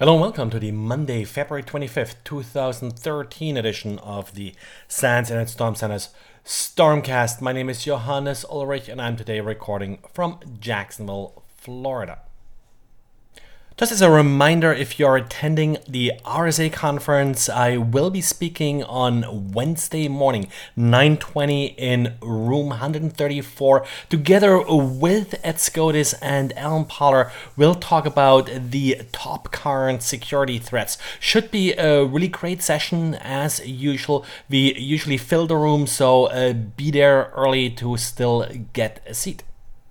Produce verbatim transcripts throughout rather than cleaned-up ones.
Hello and welcome to the Monday, February twenty-fifth, two thousand thirteen edition of the SANS Internet Storm Center's Stormcast. My name is Johannes Ulrich and I'm today recording from Jacksonville, Florida. Just as a reminder, if you're attending the R S A conference, I will be speaking on Wednesday morning, nine twenty in room one thirty-four. Together with Ed Scotus and Alan Poller, we'll talk about the top current security threats. Should be a really great session as usual. We usually fill the room, so uh, be there early to still get a seat.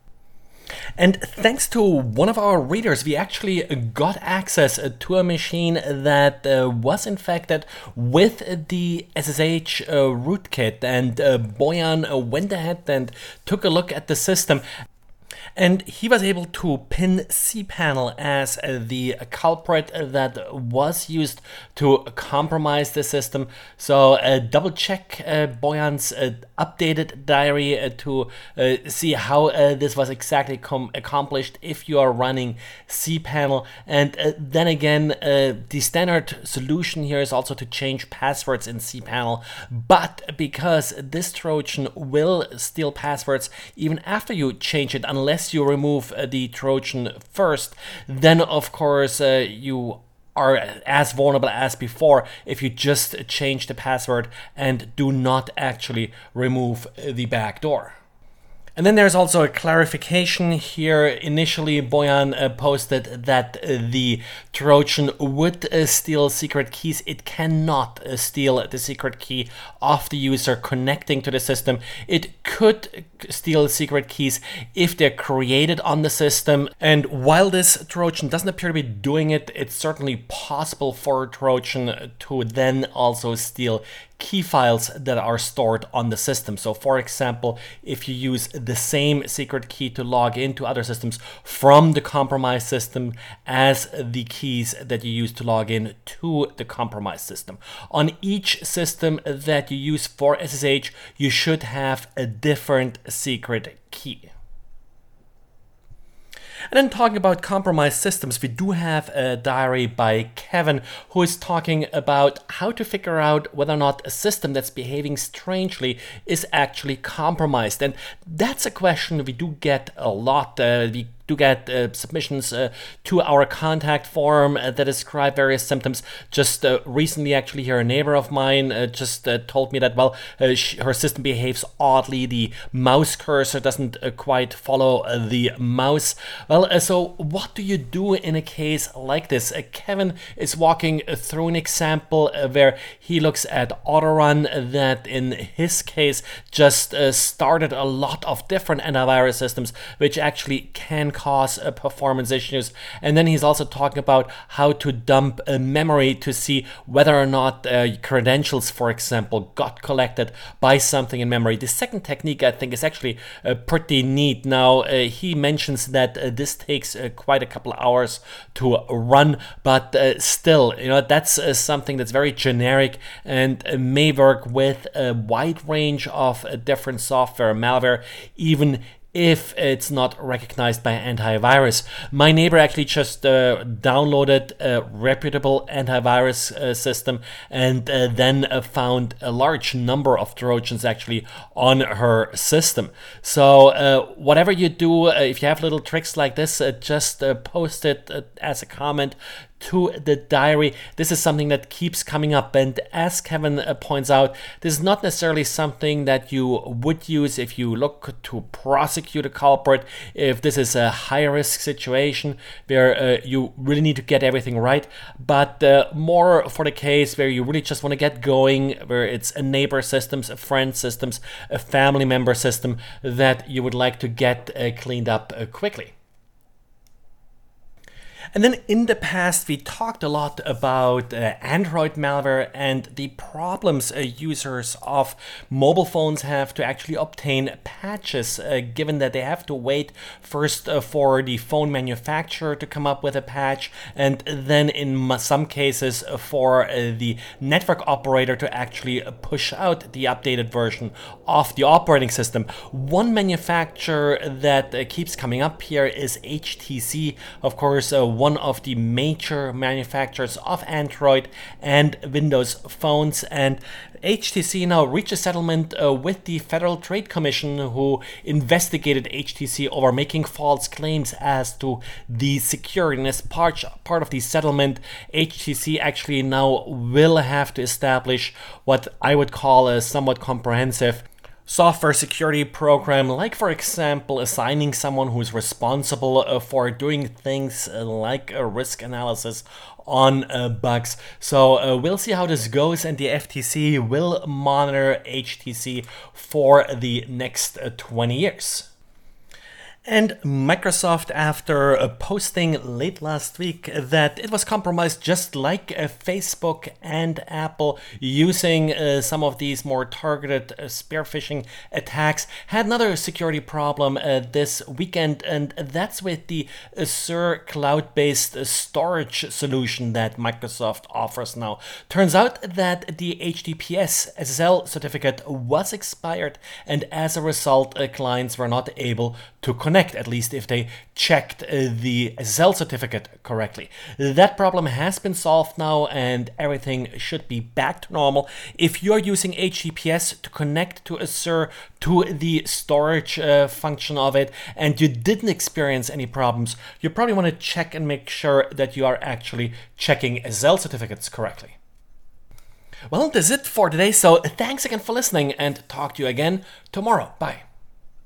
And thanks to one of our readers, we actually got access to a machine that uh, was infected with the S S H uh, rootkit. And uh, Boyan went ahead and took a look at the system. And he was able to pin cPanel as uh, the culprit that was used to compromise the system. So uh, double check uh, Boyan's uh, updated diary uh, to uh, see how uh, this was exactly com- accomplished if you are running cPanel. And uh, then again, uh, the standard solution here is also to change passwords in cPanel. But because this Trojan will steal passwords even after you change it, unless you remove uh, the Trojan first, then of course uh, you are as vulnerable as before if you just change the password and do not actually remove the backdoor. And then there's also a clarification here. Initially, Boyan uh, posted that uh, the Trojan would uh, steal secret keys. It cannot uh, steal the secret key of the user connecting to the system. It could steal secret keys if they're created on the system. And while this Trojan doesn't appear to be doing it, it's certainly possible for a Trojan to then also steal key files that are stored on the system. So for example, if you use the same secret key to log into other systems from the compromised system as the keys that you use to log in to the compromised system. On each system that you use for S S H, you should have a different secret key. And then talking about compromised systems, we do have a diary by Kevin who is talking about how to figure out whether or not a system that's behaving strangely is actually compromised. And that's a question we do get a lot. Uh, we do get uh, submissions uh, to our contact form uh, that describe various symptoms. Just uh, recently, actually, here a neighbor of mine uh, just uh, told me that, well, uh, she, her system behaves oddly. The mouse cursor doesn't uh, quite follow uh, the mouse. Well, uh, so what do you do in a case like this? Uh, Kevin is walking uh, through an example uh, where he looks at Autorun that in his case just uh, started a lot of different antivirus systems, which actually can cause uh, performance issues. And then he's also talking about how to dump a memory to see whether or not uh, credentials, for example, got collected by something in memory. The second technique, I think, is actually uh, pretty neat. Now, uh, he mentions that uh, this takes uh, quite a couple of hours to run, but uh, still, you know, that's uh, something that's very generic and uh, may work with a wide range of uh, different software, malware, even if it's not recognized by antivirus. My neighbor actually just uh, downloaded a reputable antivirus uh, system and uh, then uh, found a large number of Trojans actually on her system. So uh, whatever you do, uh, if you have little tricks like this, uh, just uh, post it uh, as a comment to the diary. This is something that keeps coming up, and as Kevin uh, points out, this is not necessarily something that you would use if you look to prosecute a culprit, if this is a high-risk situation where uh, you really need to get everything right, but uh, more for the case where you really just want to get going, where it's a neighbor systems, a friend systems, a family member system that you would like to get uh, cleaned up uh, quickly. And then in the past, we talked a lot about uh, Android malware and the problems uh, users of mobile phones have to actually obtain patches, uh, given that they have to wait first uh, for the phone manufacturer to come up with a patch, and then in some cases uh, for uh, the network operator to actually push out the updated version of the operating system. One manufacturer that uh, keeps coming up here is H T C. Of course, uh, one of the major manufacturers of Android and Windows phones. And H T C now reached a settlement uh, with the Federal Trade Commission, who investigated H T C over making false claims as to the security. And as part, part of the settlement, H T C actually now will have to establish what I would call a somewhat comprehensive software security program, like for example assigning someone who's responsible uh, for doing things uh, like a risk analysis on uh, bugs. So uh, we'll see how this goes, and the F T C will monitor H T C for the next uh, twenty years. And Microsoft, after uh, posting late last week that it was compromised just like uh, Facebook and Apple using uh, some of these more targeted uh, spear phishing attacks, had another security problem uh, this weekend, and that's with the Azure cloud-based uh, storage solution that Microsoft offers now. Turns out that the H T T P S S S L certificate was expired, and as a result, uh, clients were not able to connect, at least if they checked uh, the S S L certificate correctly. That problem has been solved now, and everything should be back to normal. If you're using H T T P S to connect to Azure, to the storage uh, function of it, and you didn't experience any problems, you probably want to check and make sure that you are actually checking S S L certificates correctly. Well, that's it for today, so thanks again for listening, and talk to you again tomorrow. Bye.